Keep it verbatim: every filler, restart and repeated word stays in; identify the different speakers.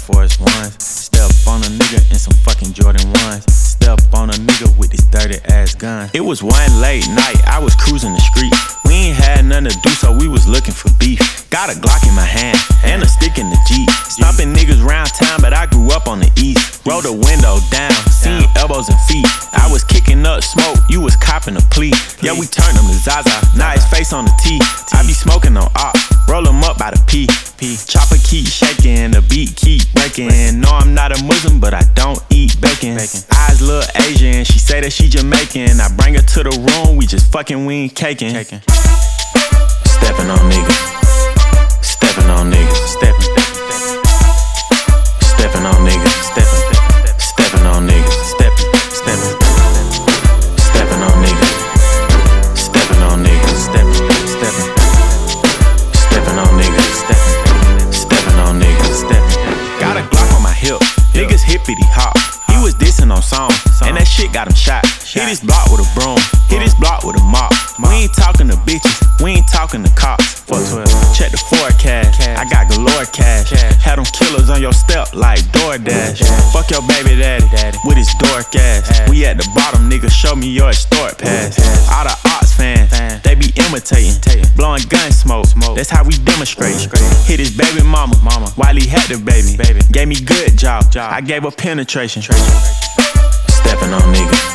Speaker 1: Force Ones. Step on a nigga in some fucking Jordan ones. Step on a nigga with this dirty ass gun. It was one late night, I was cruising the street. We ain't had nothing to do, so we was looking for beef. Got a Glock in my hand, and a stick in the Jeep. Stomping niggas round town, but I grew up on the east. Roll the window down, seen elbows and feet. I was kicking up smoke, you was copping a plea. Yeah, we turned him to Zaza, now his face on the T. I be smoking on op, roll him up by the P. Chopper keep shaking, the beat keep breaking. No, I'm not a Muslim, but I don't eat bacon. Eyes look Asian, she say that she Jamaican. I bring her to the room, we just fucking, we ain't caking. Stepping on niggas, stepping on niggas, stepping, stepping on niggas, stepping, stepping on niggas, stepping, stepping, stepping on niggas, stepping on niggas, stepping, stepping, stepping on niggas, stepping, stepping on niggas, stepping. Got a Glock on my hip, niggas hippity hop. He was dissing on song, and that shit got him shot. Hit his block with a broom, hit his block with a mop. We ain't talking to bitches, we ain't talking to cops. Check the forecast, I got galore cash. Had them killers on your step like DoorDash. Fuck your baby daddy with his dork ass. We at the bottom, nigga, show me your historic pass. All the Ox fans, they be imitating, blowing gun smoke, that's how we demonstrate. Hit his baby mama while he had the baby. Gave me good job, I gave her penetration. Stepping on niggas,